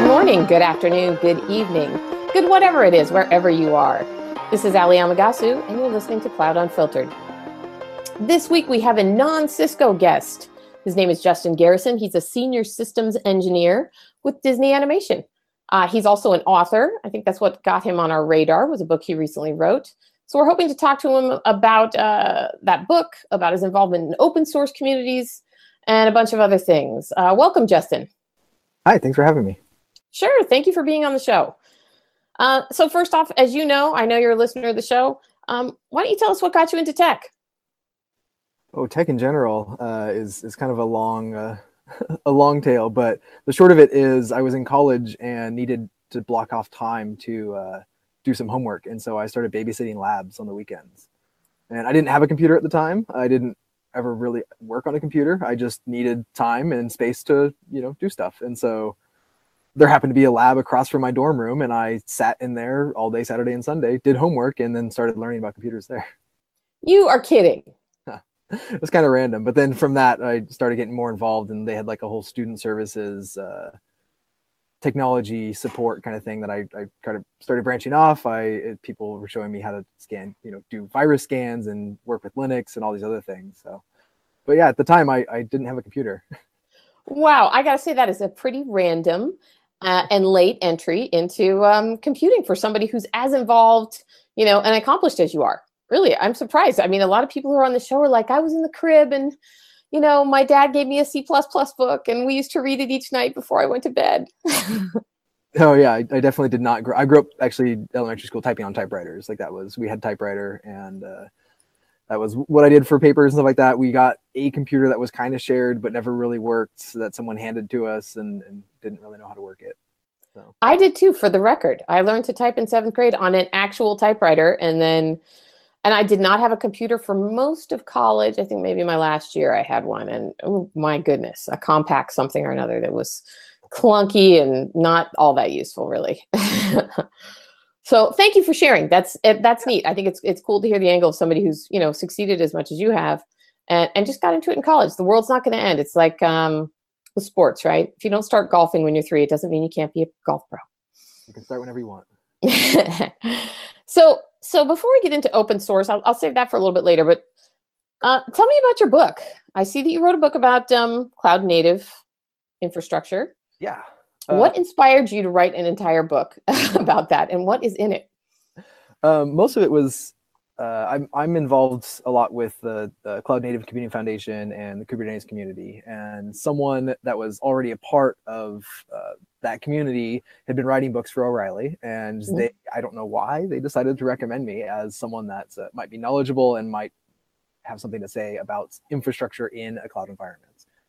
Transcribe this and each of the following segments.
Good morning, good afternoon, good evening, good whatever it is, wherever you are. This is Ali Amagasu, and you're listening to Cloud Unfiltered. This week we have a non-Cisco guest. His name is Justin Garrison. He's a senior systems engineer with Disney Animation. He's also an author. I think that's what got him on our radar, was a book he recently wrote. So we're hoping to talk to him about that book, about his involvement in open source communities, and a bunch of other things. Welcome, Justin. Hi, thanks for having me. Sure, thank you for being on the show. So first off, as you know, I know you're a listener of the show. Why don't you tell us what got you into tech? Oh, tech in general is kind of a long a long tale, but the short of it is I was in college and needed to block off time to do some homework, and so I started babysitting labs on the weekends. And I didn't have a computer at the time. I didn't ever really work on a computer. I just needed time and space to, do stuff. And so there happened to be a lab across from my dorm room, and I sat in there all day Saturday and Sunday, did homework, and then started learning about computers there. You are kidding. It was kind of random. But then from that, I started getting more involved, and they had like a whole student services, technology support kind of thing that I kind of started branching off. People were showing me how to scan, do virus scans and work with Linux and all these other things. So, but yeah, at the time I didn't have a computer. Wow, I got to say that is a pretty random and late entry into computing for somebody who's as involved, and accomplished as you are. Really, I'm surprised. I mean, a lot of people who are on the show are like, I was in the crib and, my dad gave me a C++ book and we used to read it each night before I went to bed. Oh, yeah, I definitely did not I grew up actually elementary school typing on typewriters. We had typewriter, and that was what I did for papers and stuff like that. We got a computer that was kind of shared, but never really worked, that someone handed to us and didn't really know how to work it. So. I did too, for the record. I learned to type in 7th grade on an actual typewriter, and I did not have a computer for most of college. I think maybe my last year I had one, and oh my goodness, a Compaq something or another that was clunky and not all that useful, really. So thank you for sharing. That's neat. I think it's cool to hear the angle of somebody who's succeeded as much as you have, and just got into it in college. The world's not going to end. It's like with sports, right? If you don't start golfing when you're 3, it doesn't mean you can't be a golf pro. You can start whenever you want. So before we get into open source, I'll save that for a little bit later. But tell me about your book. I see that you wrote a book about cloud native infrastructure. Yeah. What inspired you to write an entire book about that, and what is in it? Most of it was I'm involved a lot with the Cloud Native Computing Foundation and the Kubernetes community, and someone that was already a part of that community had been writing books for O'Reilly, and I don't know why, they decided to recommend me as someone that might be knowledgeable and might have something to say about infrastructure in a cloud environment.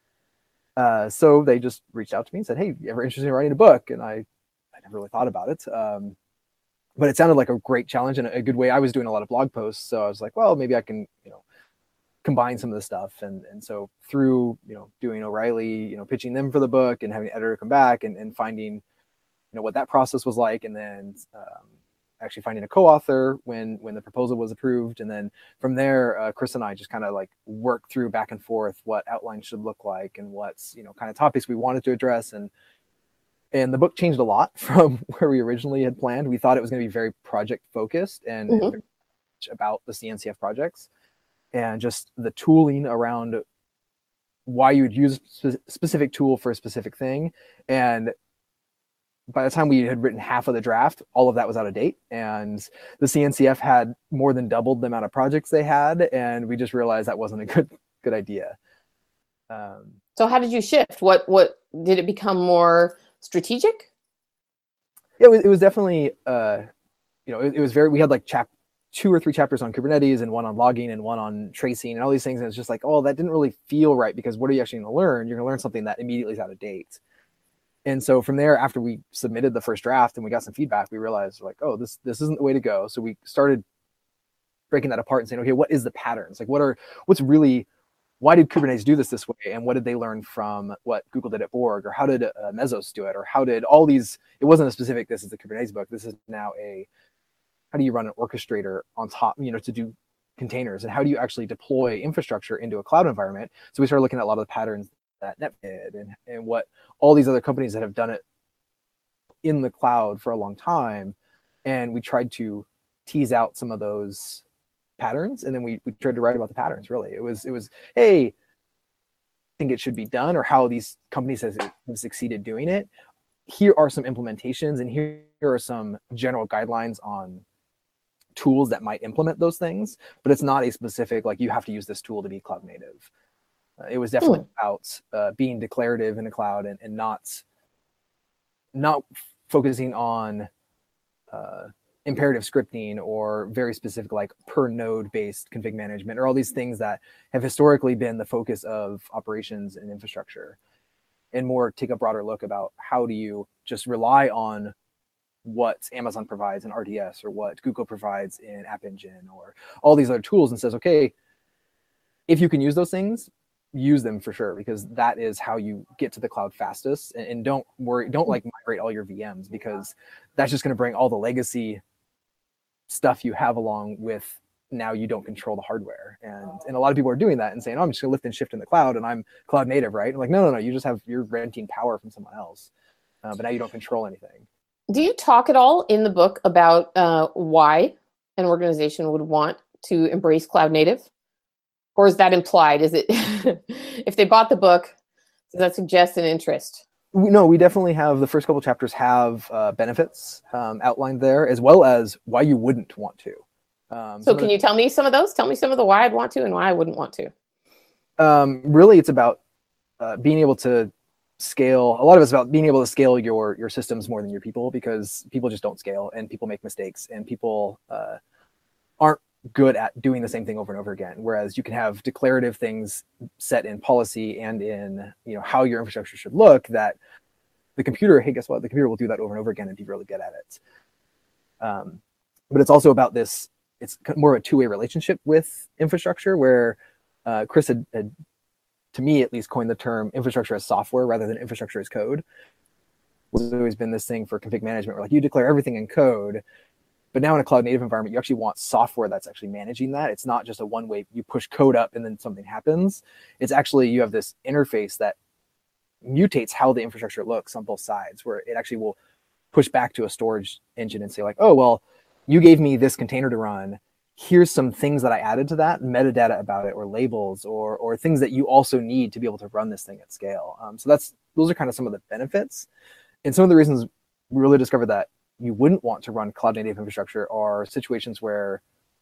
So they just reached out to me and said, hey, you ever interested in writing a book? And I never really thought about it. But it sounded like a great challenge and a good way. I was doing a lot of blog posts, so I was like, well, maybe I can, combine some of the stuff. And so through, doing O'Reilly, pitching them for the book and having an editor come back and finding, what that process was like. And then actually finding a co-author when the proposal was approved. And then from there, Chris and I just kind of like worked through back and forth what outline should look like and what's, kind of topics we wanted to address. And the book changed a lot from where we originally had planned. We thought it was going to be very project focused and about the CNCF projects and just the tooling around why you would use a specific tool for a specific thing. And by the time we had written half of the draft, all of that was out of date. And the CNCF had more than doubled the amount of projects they had. And we just realized that wasn't a good idea. So how did you shift? What did it become more strategic? It was definitely, it was we had like 2 or 3 chapters on Kubernetes and one on logging and one on tracing and all these things. And it's just like, oh, that didn't really feel right, because what are you actually going to learn? You're going to learn something that immediately is out of date. And so from there, after we submitted the first draft and we got some feedback, we realized like, oh, this isn't the way to go. So we started breaking that apart and saying, okay, what is the patterns? Like why did Kubernetes do this way? And what did they learn from what Google did at Borg, or how did Mesos do it? Or how did all these, it wasn't a specific, this is the Kubernetes book. This is now how do you run an orchestrator on top, to do containers, and how do you actually deploy infrastructure into a cloud environment? So we started looking at a lot of the patterns that Net did and what all these other companies that have done it in the cloud for a long time, and we tried to tease out some of those patterns, and then we tried to write about the patterns. Really, it was hey, I think it should be done, or how these companies have succeeded doing it. Here are some implementations, and here are some general guidelines on tools that might implement those things, but it's not a specific, like, you have to use this tool to be cloud native. It was definitely about being declarative in the cloud, and not focusing on imperative scripting or very specific, like, per node based config management, or all these things that have historically been the focus of operations and infrastructure, and more take a broader look about how do you just rely on what Amazon provides in RDS, or what Google provides in App Engine, or all these other tools, and says, okay, if you can use those things, use them for sure, because that is how you get to the cloud fastest. And don't worry, don't like migrate all your VMs, because that's just going to bring all the legacy stuff you have along with. Now you don't control the hardware, and a lot of people are doing that and saying, oh, I'm just going to lift and shift in the cloud and I'm cloud native, right? I'm like, no, you're renting power from someone else, but now you don't control anything. Do you talk at all in the book about why an organization would want to embrace cloud native? Or is that implied? Is it, if they bought the book, does that suggest an interest? No, we definitely have, the first couple of chapters have benefits outlined there, as well as why you wouldn't want to. So can you tell me some of those? Tell me some of the why I'd want to and why I wouldn't want to. Really, it's about being able to scale. A lot of it's about being able to scale your systems more than your people, because people just don't scale, and people make mistakes, and people aren't good at doing the same thing over and over again. Whereas you can have declarative things set in policy and in, how your infrastructure should look, that the computer, hey, guess what? The computer will do that over and over again and be really good at it. But it's also about this, it's more of a two-way relationship with infrastructure, where Chris had, to me at least, coined the term infrastructure as software rather than infrastructure as code. There's always been this thing for config management where, like, you declare everything in code, but now in a cloud native environment, you actually want software that's actually managing that. It's not just a one-way, you push code up and then something happens. It's actually, you have this interface that mutates how the infrastructure looks on both sides, where it actually will push back to a storage engine and say, like, oh, well, you gave me this container to run. Here's some things that I added to that, metadata about it, or labels, or things that you also need to be able to run this thing at scale. So those are kind of some of the benefits. And some of the reasons we really discovered that you wouldn't want to run cloud native infrastructure are situations where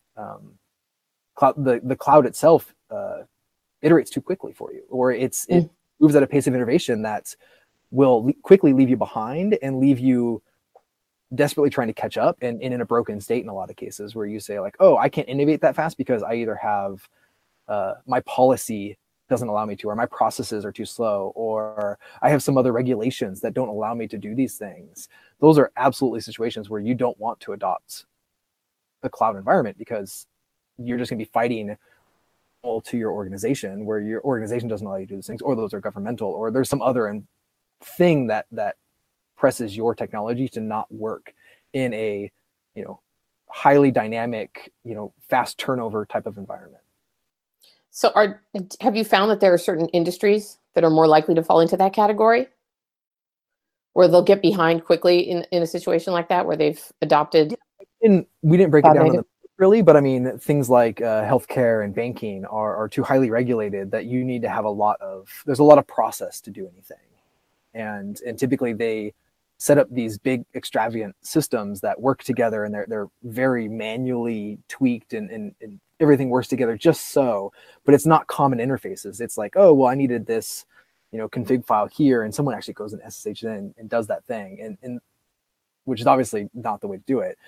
the cloud itself iterates too quickly for you, or it moves at a pace of innovation that will quickly leave you behind and leave you desperately trying to catch up, and in a broken state in a lot of cases, where you say, like, oh, I can't innovate that fast because I either have my policy doesn't allow me to, or my processes are too slow, or I have some other regulations that don't allow me to do these things. Those are absolutely situations where you don't want to adopt a cloud environment, because you're just going to be fighting all to your organization, where your organization doesn't allow you to do these things, or those are governmental, or there's some other thing that presses your technology to not work in a highly dynamic, fast turnover type of environment. So have you found that there are certain industries that are more likely to fall into that category, where they'll get behind quickly in a situation like that, where they've adopted? And we didn't break it down in the really, but I mean, things like healthcare and banking are too highly regulated that you need to have there's a lot of process to do anything. And typically they set up these big extravagant systems that work together, and they're very manually tweaked, and everything works together just so, but it's not common interfaces. It's like, oh, well, I needed this, config file here, and someone actually goes and SSH in and does that thing, and which is obviously not the way to do it.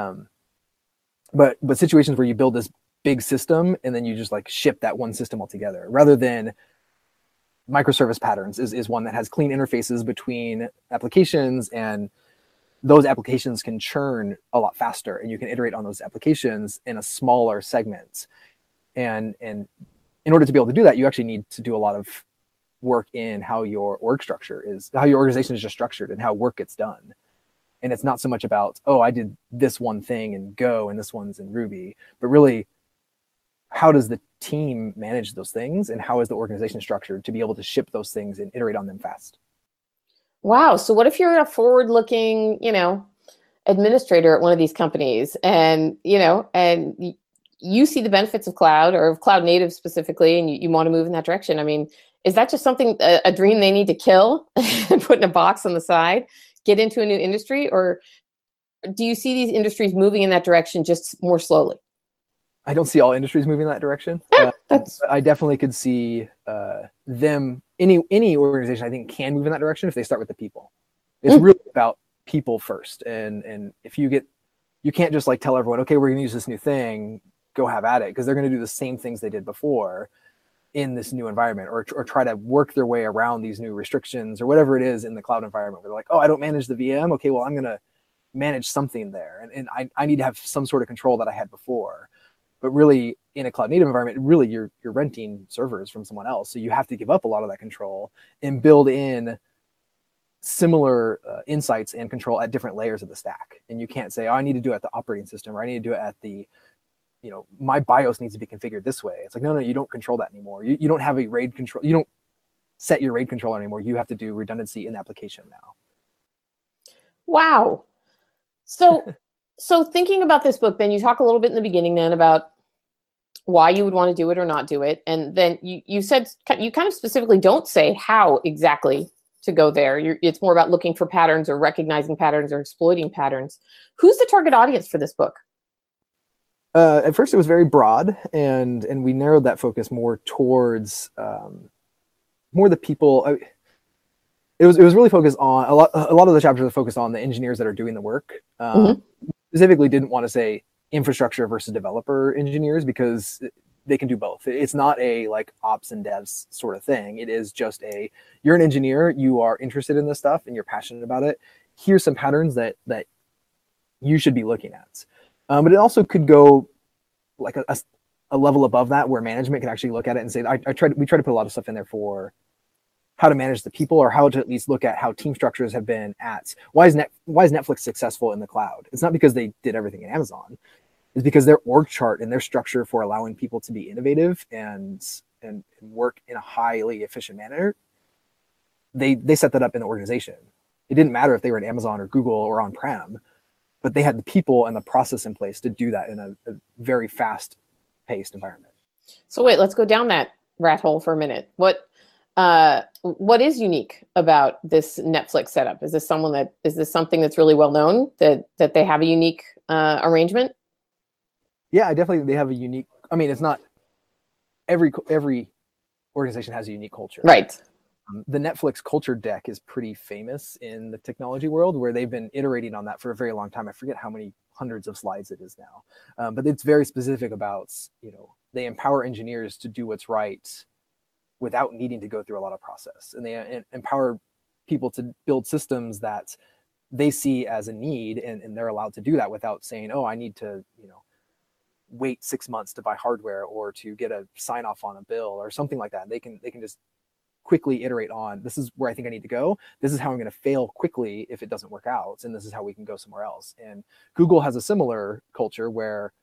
But situations where you build this big system and then you just like ship that one system altogether, rather than microservice patterns is one that has clean interfaces between applications, and those applications can churn a lot faster, and you can iterate on those applications in a smaller segment. And in order to be able to do that, you actually need to do a lot of work in how your how your organization is just structured, and how work gets done. And it's not so much about, oh, I did this one thing in Go and this one's in Ruby, but really, how does the team manage those things, and how is the organization structured to be able to ship those things and iterate on them fast? Wow. So what if you're a forward-looking, administrator at one of these companies, and you see the benefits of cloud, or of cloud native specifically, and you want to move in that direction? I mean, is that just something, a dream they need to kill and put in a box on the side, get into a new industry, or do you see these industries moving in that direction just more slowly? I don't see all industries moving in that direction. That's I definitely could see them. Any organization, I think, can move in that direction if they start with the people. It's really about people first, and if you can't just like tell everyone, okay, we're going to use this new thing, go have at it, because they're going to do the same things they did before in this new environment, or try to work their way around these new restrictions or whatever it is in the cloud environment, where they're like, oh, I don't manage the VM. Okay, well, I'm going to manage something there, and I need to have some sort of control that I had before. But really, in a cloud native environment, really you're renting servers from someone else, so you have to give up a lot of that control and build in similar insights and control at different layers of the stack. And you can't say, oh, I need to do it at the operating system, or I need to do it at the, my BIOS needs to be configured this way. It's like, no, you don't control that anymore. You don't have a RAID control. You don't set your RAID controller anymore. You have to do redundancy in the application now. wow. So thinking about this book, then you talk a little bit in the beginning then about why you would want to do it or not do it. And then you said, you kind of specifically don't say how exactly to go there. It's more about looking for patterns, or recognizing patterns, or exploiting patterns. Who's the target audience for this book? At first it was very broad, and we narrowed that focus more towards more the people. It was really focused on a lot of the chapters are focused on the engineers that are doing the work. Specifically didn't want to say infrastructure versus developer engineers, because they can do both. It's not a like ops and devs sort of thing. It is just you're an engineer, you are interested in this stuff and you're passionate about it. Here's some patterns that you should be looking at. But it also could go like a level above that, where management can actually look at it and say, we try to put a lot of stuff in there for how to manage the people, or how to at least look at how team structures have been at. Why is Netflix successful in the cloud? It's not because they did everything in Amazon. It's because their org chart and their structure for allowing people to be innovative and work in a highly efficient manner, they set that up in the organization. It didn't matter if they were at Amazon or Google or on-prem, but they had the people and the process in place to do that in a very fast-paced environment. So wait, let's go down that rat hole for a minute. What is unique about this Netflix setup? Is this something that's really well known, that they have a unique arrangement? Yeah, they have a unique. I mean, it's not every organization has a unique culture, right? The Netflix culture deck is pretty famous in the technology world, where they've been iterating on that for a very long time. I forget how many hundreds of slides it is now, but it's very specific about, they empower engineers to do what's right without needing to go through a lot of process, and they empower people to build systems that they see as a need, and they're allowed to do that without saying, oh, I need to, wait 6 months to buy hardware or to get a sign off on a bill or something like that. They can just quickly iterate on, this is where I think I need to go. This is how I'm going to fail quickly if it doesn't work out. And this is how we can go somewhere else. And Google has a similar culture where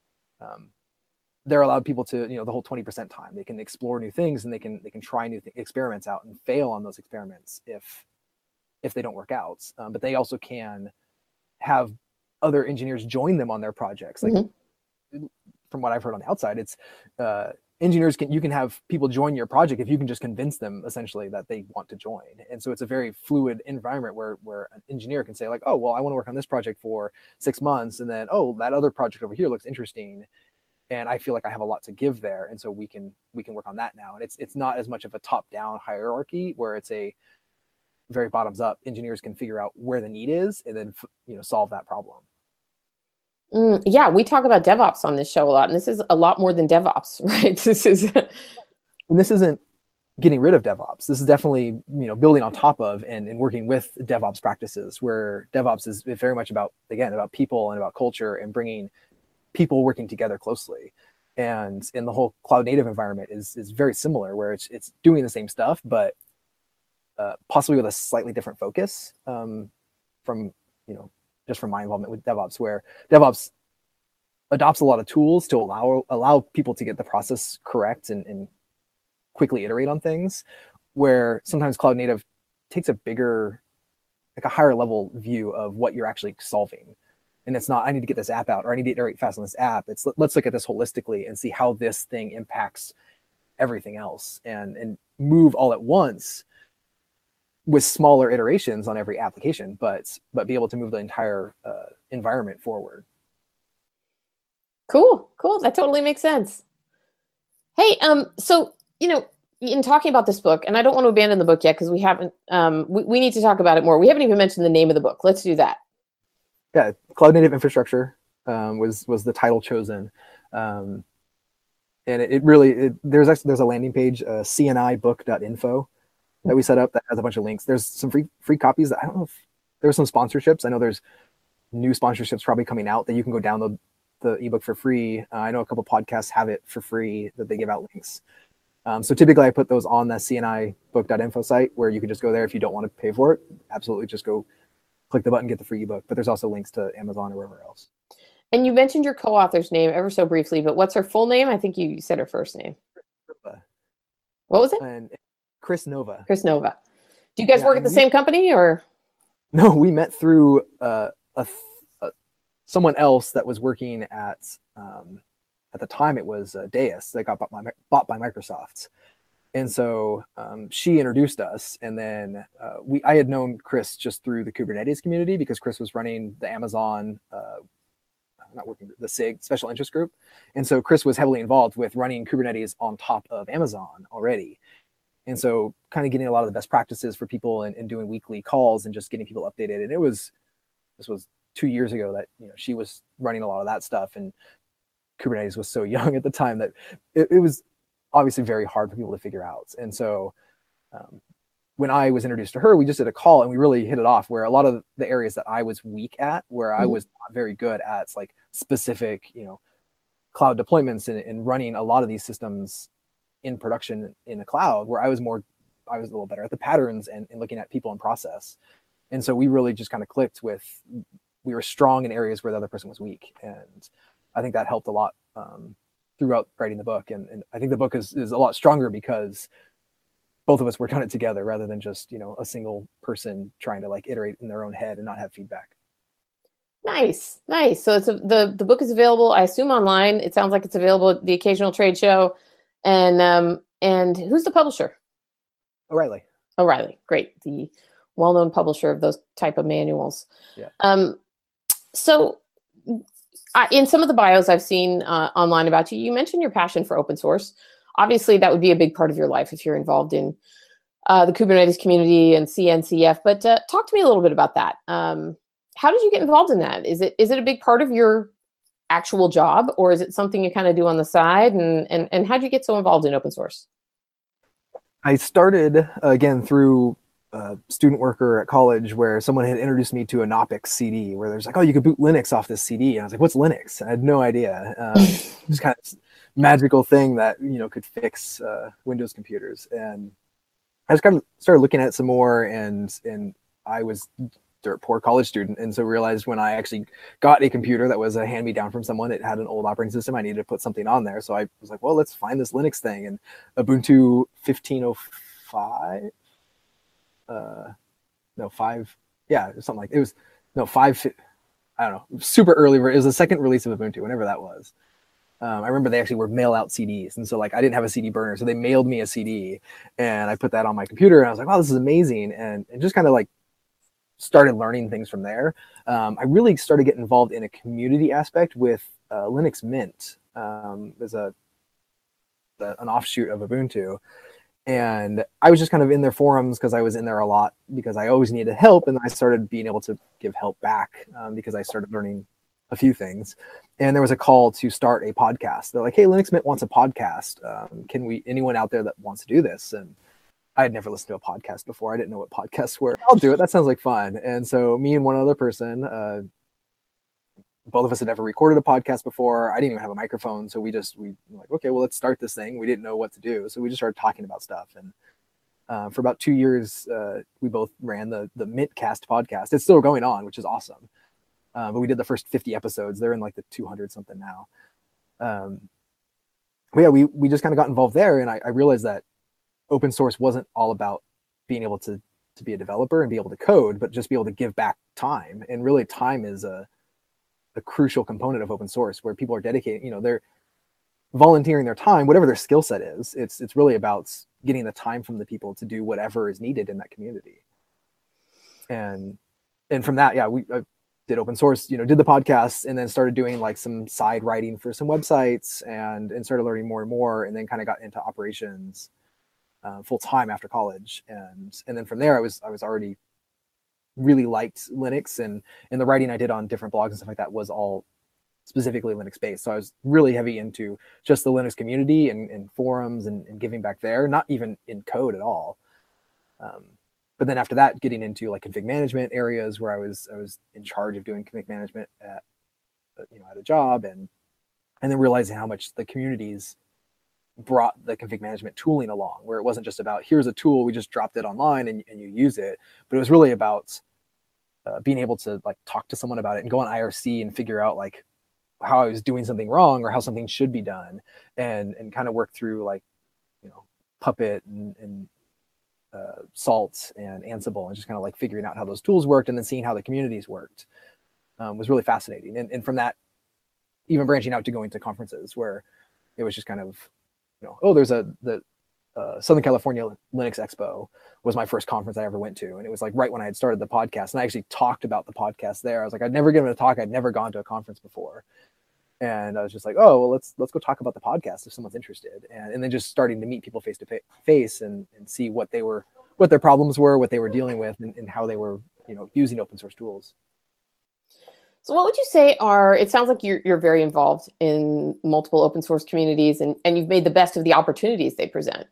they're allowed people to, the whole 20% time, they can explore new things, and they can try new experiments out and fail on those experiments if they don't work out. But they also can have other engineers join them on their projects. Like, from what I've heard on the outside, it's engineers you can have people join your project if you can just convince them essentially that they want to join. And so it's a very fluid environment where an engineer can say like, oh, well, I want to work on this project for 6 months, and then, oh, that other project over here looks interesting, and I feel like I have a lot to give there, and so we can work on that now. And it's not as much of a top-down hierarchy where it's a very bottoms-up. Engineers can figure out where the need is and then solve that problem. Yeah, we talk about DevOps on this show a lot, and this is a lot more than DevOps, right? This isn't getting rid of DevOps. This is definitely building on top of and working with DevOps practices, where DevOps is very much about people and about culture and bringing people working together closely. And in the whole cloud native environment is very similar, where it's doing the same stuff, but possibly with a slightly different focus from just from my involvement with DevOps, where DevOps adopts a lot of tools to allow people to get the process correct and quickly iterate on things, where sometimes cloud native takes a bigger like a higher level view of what you're actually solving. And it's not, I need to get this app out, or I need to iterate fast on this app. It's, let's look at this holistically and see how this thing impacts everything else, and move all at once with smaller iterations on every application, but be able to move the entire environment forward. Cool. That totally makes sense. Hey, so, in talking about this book, and I don't want to abandon the book yet because we haven't, we need to talk about it more. We haven't even mentioned the name of the book. Let's do that. Yeah, Cloud Native Infrastructure was the title chosen. And it really, there's a landing page, cnibook.info, that we set up that has a bunch of links. There's some free copies. I don't know if there's some sponsorships. I know there's new sponsorships probably coming out that you can go download the ebook for free. I know a couple podcasts have it for free that they give out links. So typically I put those on the cnibook.info site, where you can just go there if you don't want to pay for it. Absolutely, just go click the button, get the free ebook. But there's also links to Amazon or wherever else. And you mentioned your co-author's name ever so briefly, but what's her full name? I think you said her first name. What was it? And Chris Nova. Chris Nova. Do you guys work at the same company, or? No, we met through someone else that was working at the time it was Deis that got bought by Microsoft. And so she introduced us, and then I had known Chris just through the Kubernetes community, because Chris was running the Amazon, the SIG special interest group. And so Chris was heavily involved with running Kubernetes on top of Amazon already. And so kind of getting a lot of the best practices for people, and doing weekly calls and just getting people updated. And this was 2 years ago that, she was running a lot of that stuff, and Kubernetes was so young at the time that it was obviously very hard for people to figure out. And so when I was introduced to her, we just did a call and we really hit it off, where a lot of the areas that I was weak at, where I was not very good at, like specific, cloud deployments and running a lot of these systems in production in the cloud, where I was a little better at the patterns and looking at people and process. And so we really just kind of clicked with, we were strong in areas where the other person was weak. And I think that helped a lot throughout writing the book. And I think the book is a lot stronger because both of us worked on it together, rather than just, a single person trying to like iterate in their own head and not have feedback. Nice. So it's the book is available, I assume, online. It sounds like it's available at the occasional trade show. And who's the publisher? O'Reilly. Great. The well-known publisher of those type of manuals. Yeah. So in some of the bios I've seen online about you, you mentioned your passion for open source. Obviously, that would be a big part of your life if you're involved in the Kubernetes community and CNCF. But talk to me a little bit about that. How did you get involved in that? Is it a big part of your actual job, or is it something you kind of do on the side? And how did you get so involved in open source? I started again through student worker at college, where someone had introduced me to a Knoppix CD, where there's like, oh, you could boot Linux off this CD. And I was like, what's Linux? I had no idea. It was kind of magical thing that, could fix Windows computers. And I just kind of started looking at it some more, and I was dirt poor college student, and so realized when I actually got a computer that was a hand-me-down from someone, it had an old operating system, I needed to put something on there. So I was like, well, let's find this Linux thing. And Ubuntu 15.05 something like it was 5, I don't know, super early. It was the second release of Ubuntu, whenever that was. I remember they actually were mail out CDs, and so like I didn't have a CD burner, so they mailed me a CD, and I put that on my computer, and I was like, wow, this is amazing, and just kind of like started learning things from there. I really started getting involved in a community aspect with Linux Mint. There's an offshoot of Ubuntu. And I was just kind of in their forums because I was in there a lot, because I always needed help. And I started being able to give help back because I started learning a few things. And there was a call to start a podcast. They're like, hey, Linux Mint wants a podcast. Anyone out there that wants to do this? And I had never listened to a podcast before. I didn't know what podcasts were. I'll do it. That sounds like fun. And so me and one other person, both of us had never recorded a podcast before. I didn't even have a microphone. So we were like, okay, well, let's start this thing. We didn't know what to do. So we just started talking about stuff. And for about 2 years, we both ran the Mintcast podcast. It's still going on, which is awesome. But we did the first 50 episodes. They're in like the 200 something now. But yeah, we just kind of got involved there. And I realized that open source wasn't all about being able to to be a developer and be able to code, but just be able to give back time. And really time is a crucial component of open source, where people are dedicating, they're volunteering their time, whatever their skill set is. It's really about getting the time from the people to do whatever is needed in that community. And from that, yeah, I did open source, did the podcast, and then started doing like some side writing for some websites, and started learning more and more, and then kind of got into operations full time after college. And then from there, I was already really liked Linux, and the writing I did on different blogs and stuff like that was all specifically Linux based. So I was really heavy into just the Linux community and forums and giving back there, not even in code at all. But then after that, getting into like config management areas where I was in charge of doing config management at a job, and then realizing how much the communities brought the config management tooling along, where it wasn't just about here's a tool, we just dropped it online and you use it, but it was really about being able to like talk to someone about it and go on IRC and figure out like how I was doing something wrong or how something should be done, and kind of work through like Puppet and Salt and Ansible, and just kind of like figuring out how those tools worked, and then seeing how the communities worked was really fascinating. And from that, even branching out to going to conferences where it was just kind of there's the Southern California Linux Expo was my first conference I ever went to. And it was like right when I had started the podcast, and I actually talked about the podcast there. I was like, I'd never given a talk. I'd never gone to a conference before. And I was just like, oh, well, let's go talk about the podcast if someone's interested. And then just starting to meet people face to face and see what their problems were, what they were dealing with, and how they were, using open source tools. So what would you say it sounds like you're very involved in multiple open source communities, and you've made the best of the opportunities they present.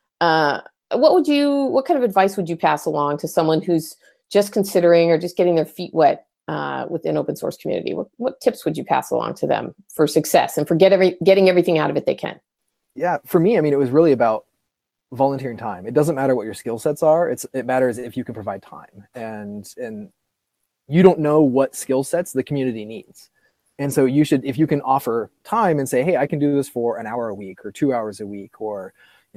What kind of advice would you pass along to someone who's just considering or just getting their feet wet within open source community? What tips would you pass along to them for success and for getting everything out of it they can? Yeah, for me, it was really about volunteering time. It doesn't matter what your skill sets are. It matters if you can provide time, and you don't know what skill sets the community needs. And so you should, if you can offer time and say, hey, I can do this for an hour a week or 2 hours a week, or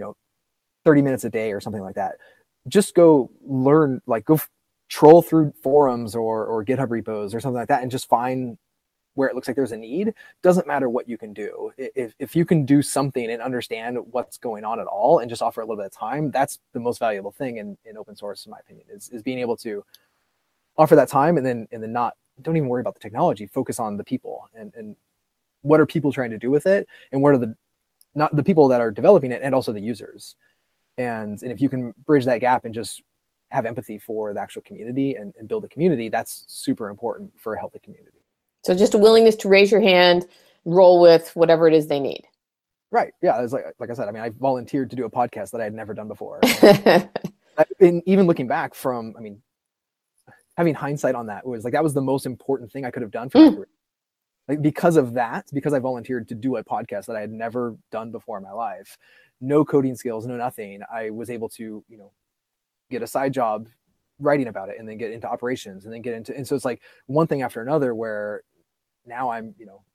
30 minutes a day or something like that, just go learn, like go troll through forums or GitHub repos or something like that, and just find where it looks like there's a need. Doesn't matter what you can do. If you can do something and understand what's going on at all and just offer a little bit of time, that's the most valuable thing in open source, in my opinion, is being able to offer that time, and then don't even worry about the technology. Focus on the people and what are people trying to do with it, and what are not the people that are developing it, and also the users. And if you can bridge that gap and just have empathy for the actual community and build a community, that's super important for a healthy community. So just a willingness to raise your hand, roll with whatever it is they need. Right. Yeah. It's like I said, I volunteered to do a podcast that I had never done before. And even looking back from, having hindsight on that, was like, that was the most important thing I could have done for my career. Like, because I volunteered to do a podcast that I had never done before in my life, no coding skills, no nothing, I was able to, get a side job writing about it, and then get into operations, and then and so it's like one thing after another, where now I'm,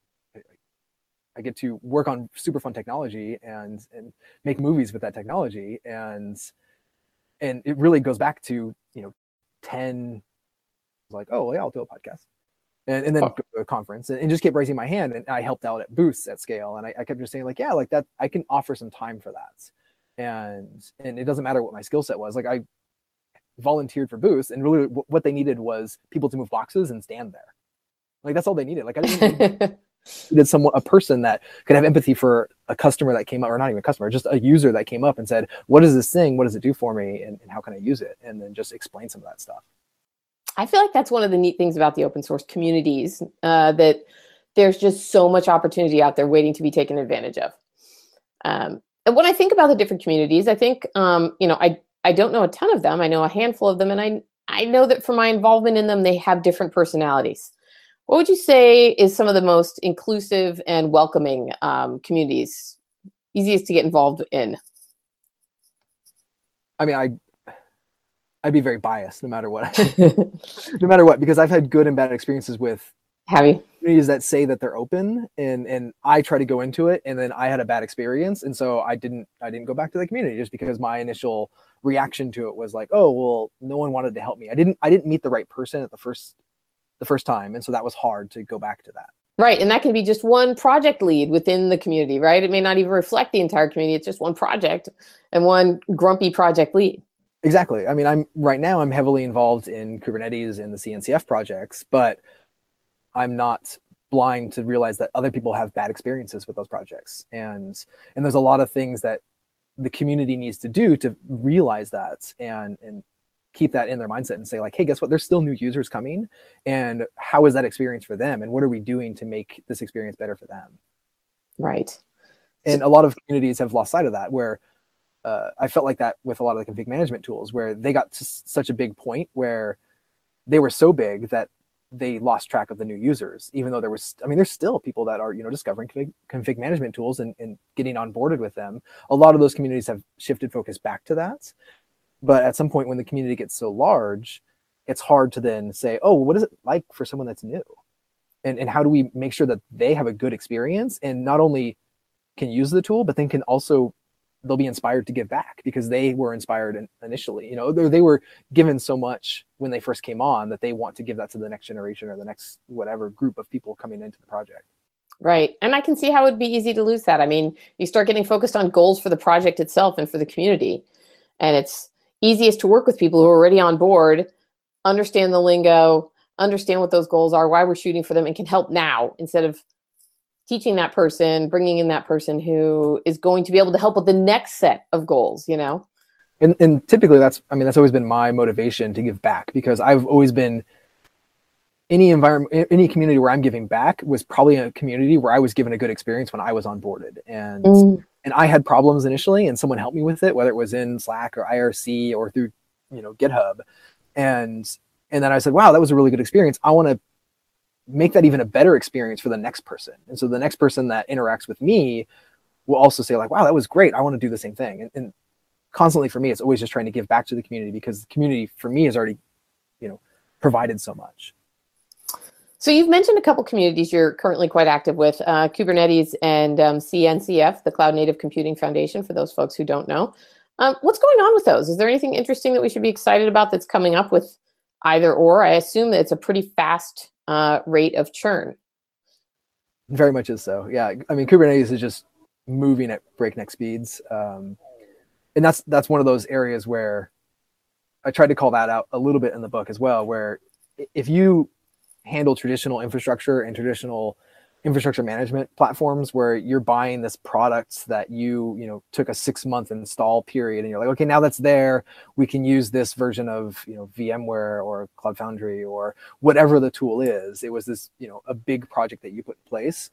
I get to work on super fun technology and make movies with that technology. And it really goes back to, 10, like, oh, yeah, I'll do a podcast. And then go to a conference and just keep raising my hand. And I helped out at booths at scale. And I kept just saying, like, yeah, like that, I can offer some time for that. And it doesn't matter what my skill set was. Like, I volunteered for booths, and really what they needed was people to move boxes and stand there. Like, that's all they needed. Like, I didn't need a person that could have empathy for a customer that came up, or not even a customer, just a user that came up and said, what is this thing? What does it do for me? And how can I use it? And then just explain some of that stuff. I feel like that's one of the neat things about the open source communities, that there's just so much opportunity out there waiting to be taken advantage of. And when I think about the different communities, I think, I don't know a ton of them. I know a handful of them. And I know that for my involvement in them, they have different personalities. What would you say is some of the most inclusive and welcoming communities, easiest to get involved in? I'd be very biased no matter what, because I've had good and bad experiences with communities that say that they're open, and I try to go into it, and then I had a bad experience, and so I didn't go back to the community, just because my initial reaction to it was like, oh, well, no one wanted to help me. I didn't meet the right person at the first time. And so that was hard to go back to that. Right. And that can be just one project lead within the community, right? It may not even reflect the entire community. It's just one project and one grumpy project lead. Exactly. I mean, I'm heavily involved in Kubernetes and the CNCF projects, but I'm not blind to realize that other people have bad experiences with those projects. And there's a lot of things that the community needs to do to realize that and keep that in their mindset and say like, hey, guess what? There's still new users coming. And how is that experience for them? And what are we doing to make this experience better for them? Right. And a lot of communities have lost sight of that, where I felt like that with a lot of the config management tools, where they got to such a big point where they were so big that they lost track of the new users, even though there's still people that are, discovering config management tools and getting onboarded with them. A lot of those communities have shifted focus back to that. But at some point when the community gets so large, it's hard to then say, oh, what is it like for someone that's new? And how do we make sure that they have a good experience and not only can use the tool, but then can also, they'll be inspired to give back because they were inspired initially. They were given so much when they first came on that they want to give that to the next generation or the next whatever group of people coming into the project. Right. And I can see how it would be easy to lose that. I mean, you start getting focused on goals for the project itself and for the community. And it's easiest to work with people who are already on board, understand the lingo, understand what those goals are, why we're shooting for them, and can help now instead of teaching that person, bringing in that person who is going to be able to help with the next set of goals, And typically that's always been my motivation to give back, because I've always been, any environment, any community where I'm giving back was probably a community where I was given a good experience when I was onboarded. And I had problems initially and someone helped me with it, whether it was in Slack or IRC or through, GitHub. And then I said, wow, that was a really good experience. I want to make that even a better experience for the next person. And so the next person that interacts with me will also say like, wow, that was great. I want to do the same thing. And constantly for me, it's always just trying to give back to the community, because the community for me has already, provided so much. So you've mentioned a couple communities you're currently quite active with, Kubernetes and CNCF, the Cloud Native Computing Foundation, for those folks who don't know. What's going on with those? Is there anything interesting that we should be excited about that's coming up with either or? I assume that it's a pretty fast rate of churn. Very much is so. Yeah. I mean, Kubernetes is just moving at breakneck speeds. And that's one of those areas where I tried to call that out a little bit in the book as well, where if you handle traditional infrastructure and traditional infrastructure management platforms where you're buying this product that you took a 6-month install period and you're like, okay, now that's there, we can use this version of VMware or Cloud Foundry or whatever the tool is. It was this a big project that you put in place.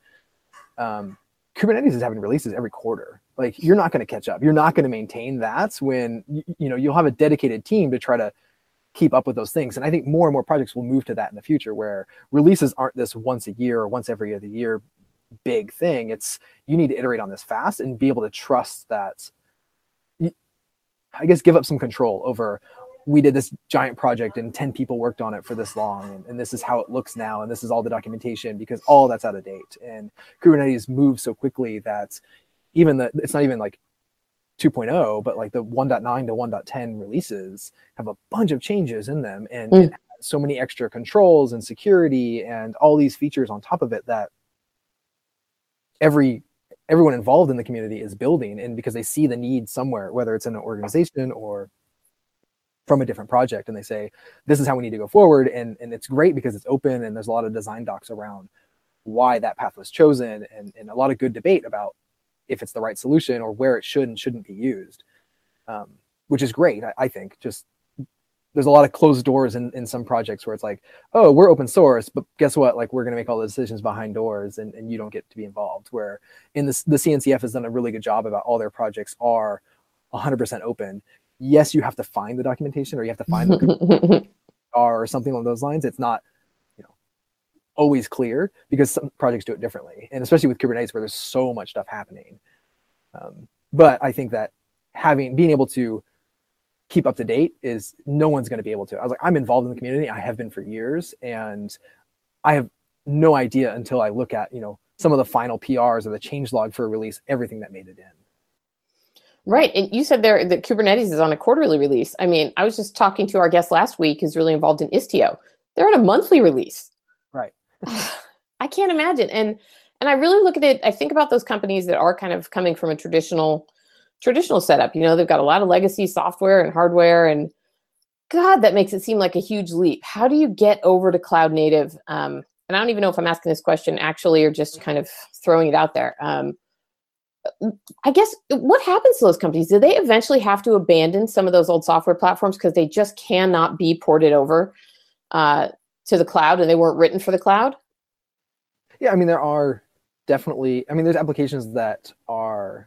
Kubernetes is having releases every quarter. Like, you're not going to catch up, you're not going to maintain that when you'll have a dedicated team to try to keep up with those things. And I think more and more projects will move to that in the future, where releases aren't this once a year or once every other year big thing. It's, you need to iterate on this fast and be able to trust that, I guess, give up some control over, we did this giant project and 10 people worked on it for this long, and this is how it looks now, and this is all the documentation, because all that's out of date. And Kubernetes moves so quickly that it's not even like 2.0, but like the 1.9 to 1.10 releases have a bunch of changes in them, and it has so many extra controls and security and all these features on top of it that everyone involved in the community is building, and because they see the need somewhere, whether it's in an organization or from a different project, and they say, this is how we need to go forward. And it's great because it's open and there's a lot of design docs around why that path was chosen, and a lot of good debate about if it's the right solution or where it should and shouldn't be used, which is great. I think just there's a lot of closed doors in some projects where it's like, oh, we're open source, but guess what? Like, we're going to make all the decisions behind doors, and you don't get to be involved. Where in the CNCF has done a really good job about all their projects are 100% open. Yes, you have to find the documentation, or you have to find the or something along those lines. It's not always clear, because some projects do it differently, and especially with Kubernetes where there's so much stuff happening. But I think that being able to keep up to date is, no one's going to be able to. I was like, I'm involved in the community, I have been for years, and I have no idea until I look at some of the final PRs or the change log for a release, everything that made it in. Right. And you said there that Kubernetes is on a quarterly release. I mean, I was just talking to our guest last week who's really involved in Istio. They're on a monthly release. Right. I can't imagine. And I really look at it, I think about those companies that are kind of coming from a traditional setup. You know, they've got a lot of legacy software and hardware, and God, that makes it seem like a huge leap. How do you get over to cloud native? And I don't even know if I'm asking this question actually or just kind of throwing it out there. I guess what happens to those companies? Do they eventually have to abandon some of those old software platforms because they just cannot be ported over to the cloud and they weren't written for the cloud? Yeah, I mean, there are definitely, I mean, there's applications that are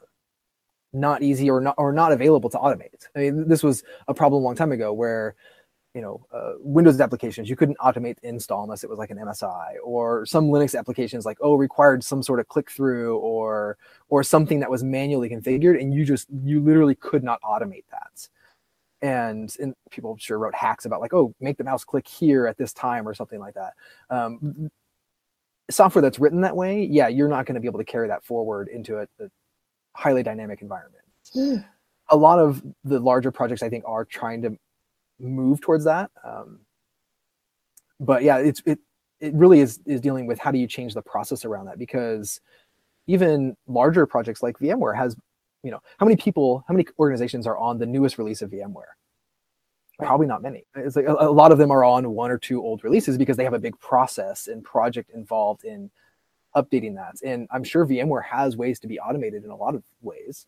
not easy or not available to automate. I mean, this was a problem a long time ago where, you know, Windows applications, you couldn't automate the install unless it was like an MSI, or some Linux applications like, required some sort of click through or something that was manually configured, and you literally could not automate that. And people sure wrote hacks about like, make the mouse click here at this time or something like that. Software that's written that way, yeah, you're not going to be able to carry that forward into a highly dynamic environment. A lot of the larger projects, I think, are trying to move towards that. But yeah, it really is dealing with how do you change the process around that, because even larger projects like VMware has, you know, how many organizations are on the newest release of VMware? Probably not many. It's like a lot of them are on one or two old releases because they have a big process and project involved in updating that. And I'm sure VMware has ways to be automated in a lot of ways.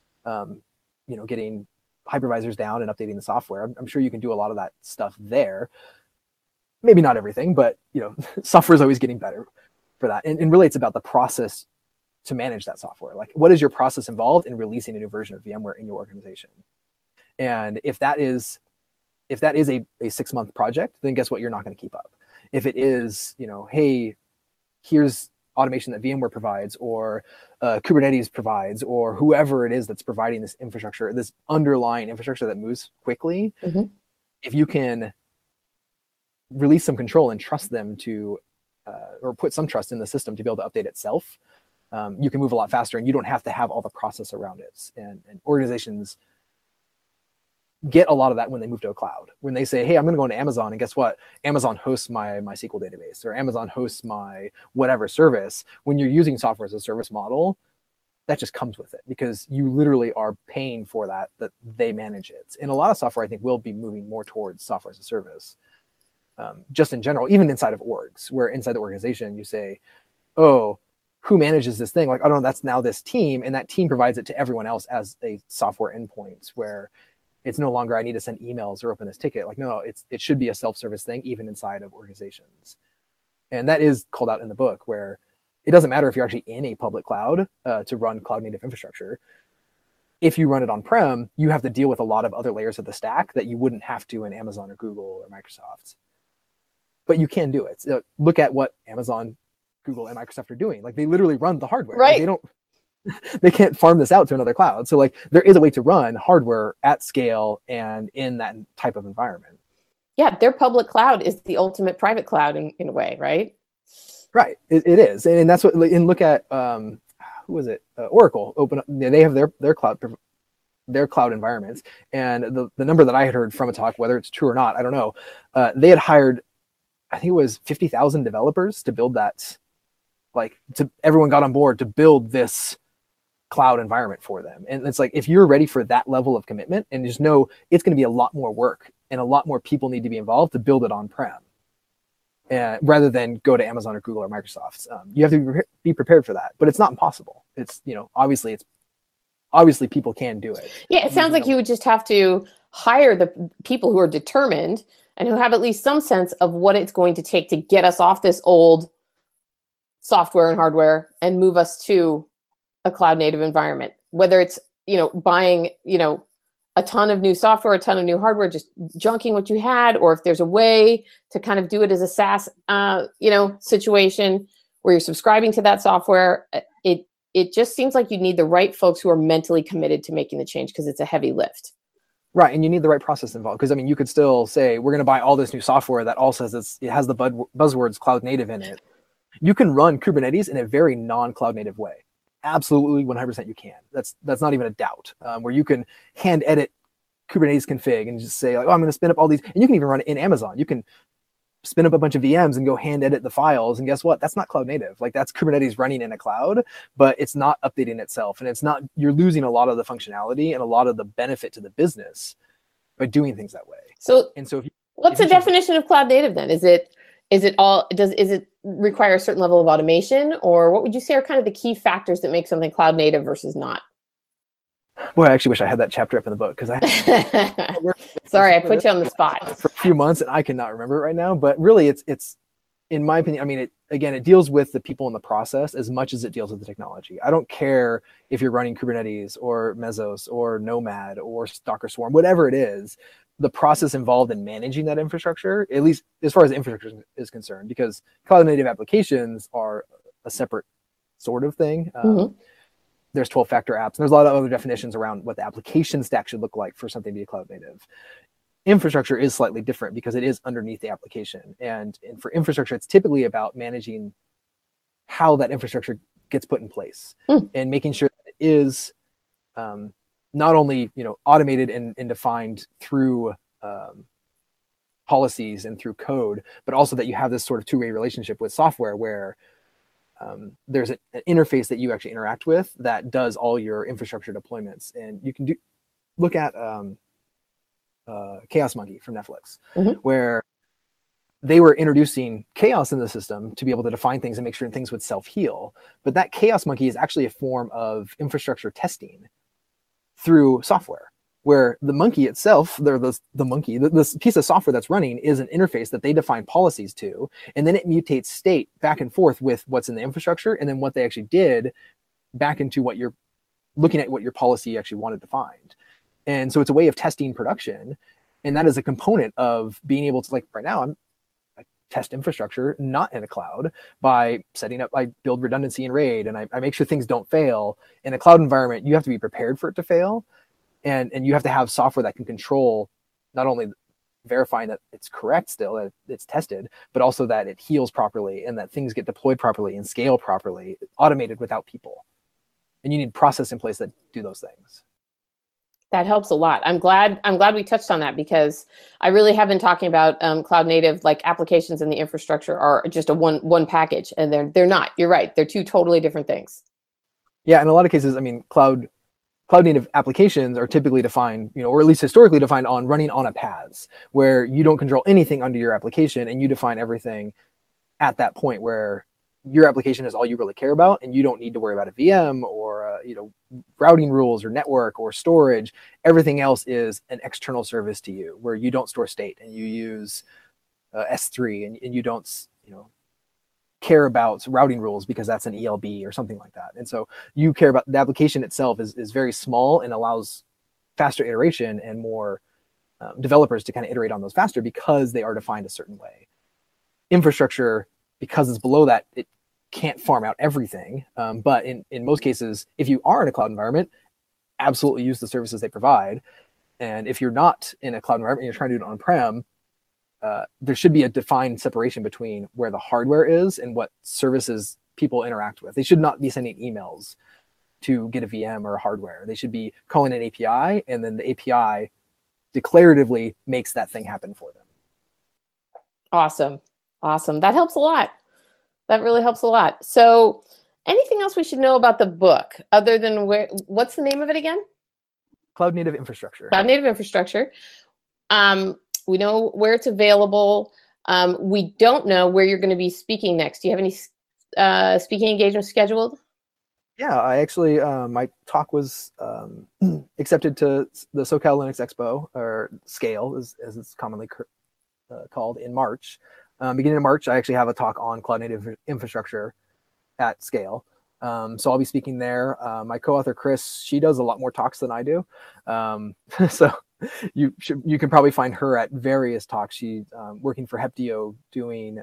You know, getting hypervisors down and updating the software. I'm sure you can do a lot of that stuff there. Maybe not everything, but you know, software is always getting better for that. And really, it's about the process to manage that software. Like, what is your process involved in releasing a new version of VMware in your organization? And if that is a 6-month project, then guess what? You're not going to keep up. If it is, you know, hey, here's automation that VMware provides, or Kubernetes provides, or whoever it is that's providing this infrastructure, this underlying infrastructure that moves quickly, if you can release some control and trust them to, or put some trust in the system to be able to update itself, you can move a lot faster, and you don't have to have all the process around it. And organizations get a lot of that when they move to a cloud. When they say, hey, I'm going to go into Amazon, and guess what? Amazon hosts my MySQL database, or Amazon hosts my whatever service. When you're using software as a service model, that just comes with it, because you literally are paying for that they manage it. And a lot of software, I think, will be moving more towards software as a service. Just in general, even inside of orgs, where inside the organization you say, who manages this thing? Like, I don't know, that's now this team, and that team provides it to everyone else as a software endpoint, where it's no longer I need to send emails or open this ticket. Like, no, it should be a self-service thing, even inside of organizations. And that is called out in the book, where it doesn't matter if you're actually in a public cloud to run cloud native infrastructure. If you run it on-prem, you have to deal with a lot of other layers of the stack that you wouldn't have to in Amazon or Google or Microsoft. But you can do it. Look at what Amazon, Google, and Microsoft are doing. Like, they literally run the hardware. Right. Like, they can't farm this out to another cloud. So like, there is a way to run hardware at scale and in that type of environment. Yeah, their public cloud is the ultimate private cloud in a way, right? Right, it is. And that's what, and look at, who was it? Oracle, they have their cloud environments. And the number that I had heard from a talk, whether it's true or not, I don't know, they had hired, I think it was 50,000 developers to build that, everyone got on board to build this cloud environment for them. And it's like, if you're ready for that level of commitment, and just know it's going to be a lot more work and a lot more people need to be involved to build it on-prem, rather than go to Amazon or Google or Microsoft. You have to be prepared for that, but it's not impossible. It's, you know, obviously people can do it. Yeah, it sounds like you would just have to hire the people who are determined and who have at least some sense of what it's going to take to get us off this old software and hardware and move us to a cloud native environment, whether it's, you know, buying, you know, a ton of new software, a ton of new hardware, just junking what you had, or if there's a way to kind of do it as a SaaS, situation where you're subscribing to that software. It just seems like you need the right folks who are mentally committed to making the change, because it's a heavy lift. Right, and you need the right process involved, because I mean, you could still say we're going to buy all this new software that all says it has the buzzwords cloud native in it. You can run Kubernetes in a very non-cloud native way. absolutely 100% you can. That's not even a doubt. Where you can hand edit Kubernetes config and just say like, oh, I'm going to spin up all these, and you can even run it in Amazon. You can spin up a bunch of VMs and go hand edit the files. And guess what? That's not cloud native. Like that's Kubernetes running in a cloud, but it's not updating itself. And it's not, you're losing a lot of the functionality and a lot of the benefit to the business by doing things that way. So, if what's the definition of cloud native then? Is it require a certain level of automation, or what would you say are kind of the key factors that make something cloud native versus not? Boy, I actually wish I had that chapter up in the book because Sorry, I put you on the spot for a few months and I cannot remember it right now. But really, it's in my opinion. I mean, it deals with the people in the process as much as it deals with the technology. I don't care if you're running Kubernetes or Mesos or Nomad or Docker Swarm, whatever it is. The process involved in managing that infrastructure, at least as far as infrastructure is concerned, because cloud native applications are a separate sort of thing. There's 12-factor apps. And there's a lot of other definitions around what the application stack should look like for something to be cloud native. Infrastructure is slightly different because it is underneath the application. And for infrastructure, it's typically about managing how that infrastructure gets put in place and making sure that it is not only automated and defined through policies and through code, but also that you have this sort of two-way relationship with software where there's an interface that you actually interact with that does all your infrastructure deployments. And you can look at Chaos Monkey from Netflix, where they were introducing chaos in the system to be able to define things and make sure things would self-heal. But that Chaos Monkey is actually a form of infrastructure testing through software, where the monkey itself, this piece of software that's running is an interface that they define policies to, and then it mutates state back and forth with what's in the infrastructure and then what they actually did back into what you're looking at, what your policy actually wanted to find. And so it's a way of testing production. And that is a component of being able to, like right now, I test infrastructure not in a cloud by setting up, I build redundancy in RAID, and I make sure things don't fail. In a cloud environment, you have to be prepared for it to fail. And you have to have software that can control not only verifying that it's correct still, that it's tested, but also that it heals properly and that things get deployed properly and scale properly, automated without people. And you need process in place that do those things. That helps a lot. I'm glad we touched on that, because I really have been talking about cloud native, like applications and the infrastructure are just a one package, and they're not. You're right. They're two totally different things. Yeah, in a lot of cases, I mean, cloud native applications are typically defined, or at least historically defined on running on a PaaS, where you don't control anything under your application and you define everything at that point where your application is all you really care about, and you don't need to worry about a VM or routing rules or network or storage. Everything else is an external service to you, where you don't store state and you use S3 and you don't care about routing rules because that's an ELB or something like that. And so you care about the application itself is very small and allows faster iteration and more developers to kind of iterate on those faster because they are defined a certain way. Infrastructure, because it's below that, it can't farm out everything. But in most cases, if you are in a cloud environment, absolutely use the services they provide. And if you're not in a cloud environment and you're trying to do it on-prem, there should be a defined separation between where the hardware is and what services people interact with. They should not be sending emails to get a VM or a hardware. They should be calling an API, and then the API declaratively makes that thing happen for them. Awesome. That helps a lot. That really helps a lot. So anything else we should know about the book other than what's the name of it again? Cloud Native Infrastructure. Cloud Native Infrastructure. We know where it's available. We don't know where you're going to be speaking next. Do you have any speaking engagements scheduled? Yeah, I actually, my talk was accepted to the SoCal Linux Expo, or Scale as it's commonly called, in March. Beginning of March, I actually have a talk on cloud native infrastructure at Scale. So I'll be speaking there. My co-author, Chris, she does a lot more talks than I do. So you can probably find her at various talks. She's working for Heptio, doing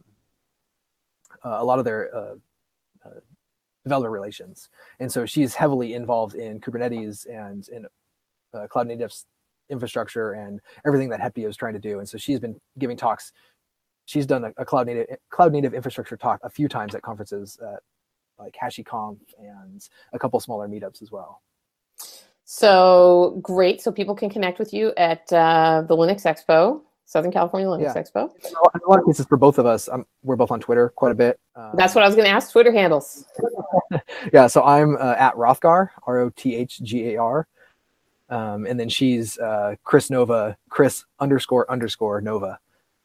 a lot of their developer relations. And so she's heavily involved in Kubernetes and in cloud native infrastructure and everything that Heptio is trying to do. And so she's been giving talks. She's done a cloud native infrastructure talk a few times at conferences like HashiConf and a couple smaller meetups as well. So great. So people can connect with you at the Linux Expo, Southern California Linux Expo. In a lot of cases, for both of us, we're both on Twitter quite a bit. That's what I was going to ask, Twitter handles. Yeah, so I'm at Rothgar, Rothgar. And then she's Chris Nova, Chris__ Nova,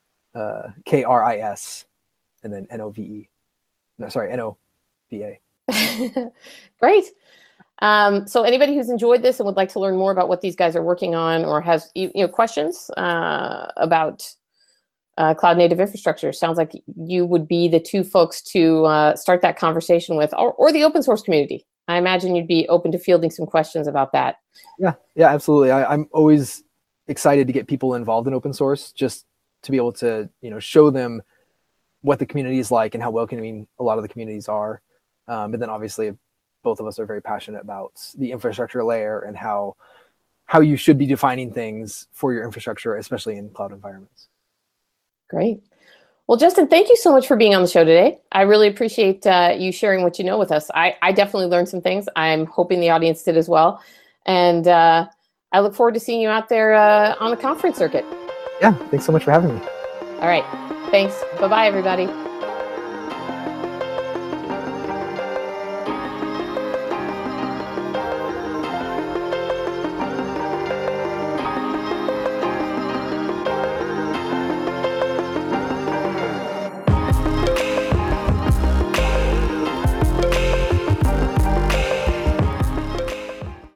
KRIS, and then NOVE. No, sorry, NOVA. Great. So anybody who's enjoyed this and would like to learn more about what these guys are working on, or has questions about cloud native infrastructure, sounds like you would be the two folks to start that conversation with, or the open source community. I imagine you'd be open to fielding some questions about that. Yeah, absolutely. I'm always excited to get people involved in open source, just to be able to show them what the community is like and how welcoming a lot of the communities are. But then obviously both of us are very passionate about the infrastructure layer and how you should be defining things for your infrastructure, especially in cloud environments. Great. Well, Justin, thank you so much for being on the show today. I really appreciate you sharing what you know with us. I definitely learned some things. I'm hoping the audience did as well. And I look forward to seeing you out there on the conference circuit. Yeah, thanks so much for having me. All right. Thanks. Bye-bye, everybody.